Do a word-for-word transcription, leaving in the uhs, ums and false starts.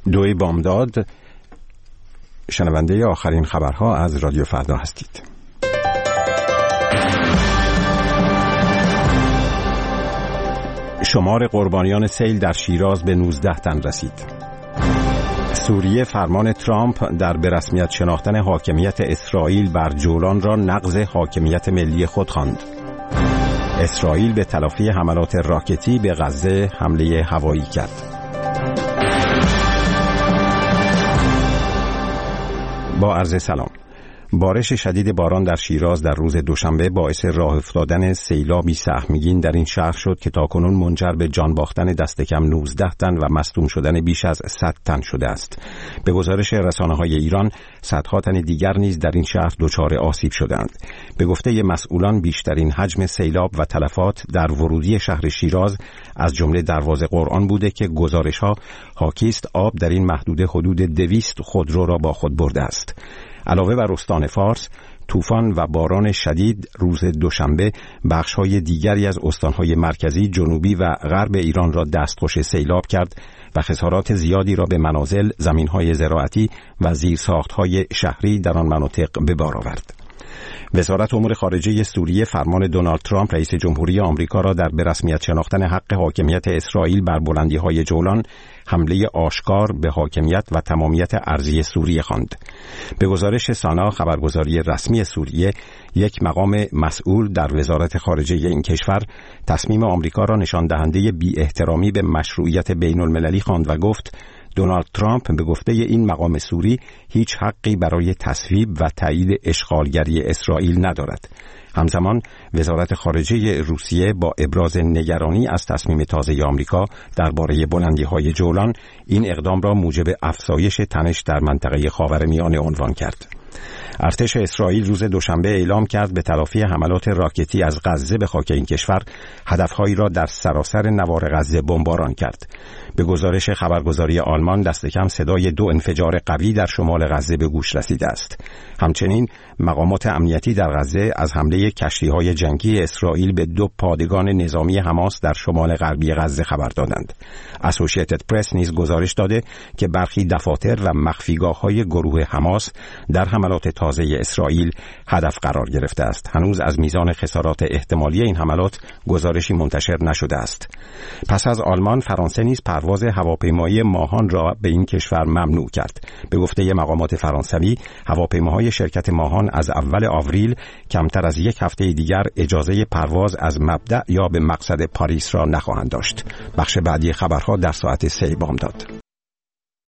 دوی بامداد، شنونده آخرین خبرها از رادیو فردا هستید. شمار قربانیان سیل در شیراز به نوزده تن رسید. سوریه فرمان ترامپ در به رسمیت شناختن حاکمیت اسرائیل بر جولان را نقض حاکمیت ملی خود خواند. اسرائیل به تلافی حملات راکتی به غزه حمله هوایی کرد. با عرض سلام. بارش شدید باران در شیراز در روز دوشنبه باعث راه افتادن سیلابی سهمگین در این شهر شد که تاکنون منجر به جان باختن دست کم نوزده تن و مصدوم شدن بیش از صد تن شده است. به گزارش رسانه‌های ایران، صدها تن دیگر نیز در این شهر دچار آسیب شدند. به گفته مسئولان، بیشترین حجم سیلاب و تلفات در ورودی شهر شیراز از جمله دروازه قرآن بوده که گزارش‌ها حاکی است آب در این محدوده حدود دویست خودرو را با خود برده است. علاوه بر استان فارس، طوفان و باران شدید روز دوشنبه بخش‌های دیگری از استان‌های مرکزی، جنوبی و غرب ایران را دستخوش سیلاب کرد و خسارات زیادی را به منازل، زمین‌های زراعتی و زیرساخت‌های شهری در آن مناطق به بار آورد. وزارت امور خارجه سوریه فرمان دونالد ترامپ رئیس جمهوری آمریکا را در به رسمیت شناختن حق حاکمیت اسرائیل بر بلندی‌های جولان حمله آشکار به حاکمیت و تمامیت ارضی سوریه خواند. به گزارش سانا، خبرگزاری رسمی سوریه، یک مقام مسئول در وزارت خارجه این کشور تصمیم آمریکا را نشان دهنده بی احترامی به مشروعیت بین المللی خواند و گفت دونالد ترامپ به گفته این مقام سوری هیچ حقی برای تصویب و تایید اشغالگری اسرائیل ندارد. همزمان وزارت خارجه روسیه با ابراز نگرانی از تصمیم تازه آمریکا درباره بلندی‌های جولان این اقدام را موجب افزایش تنش در منطقه خاورمیانه عنوان کرد. ارتش اسرائیل روز دوشنبه اعلام کرد به تلافی حملات راکتی از غزه به خاک این کشور هدفهایی را در سراسر نوار غزه بمباران کرد. به گزارش خبرگزاری آلمان، دست کم صدای دو انفجار قوی در شمال غزه به گوش رسیده است. همچنین مقامات امنیتی در غزه از حمله کشتی‌های جنگی اسرائیل به دو پادگان نظامی حماس در شمال غربی غزه خبر دادند. اسوسییتد پرس نیز گزارش داده که برخی دفاتر و مخفیگاه‌های گروه حماس در حملات تازه اسرائیل هدف قرار گرفته است. هنوز از میزان خسارات احتمالی این حملات گزارشی منتشر نشده است. پس از آلمان، فرانسه نیز پرواز هواپیمایی ماهان را به این کشور ممنوع کرد. به گفته مقامات فرانسوی، هواپیماهای شرکت ماهان از اول آوریل کمتر از یک هفته دیگر اجازه پرواز از مبدأ یا به مقصد پاریس را نخواهند داشت. بخش بعدی خبرها در ساعت سه بامداد.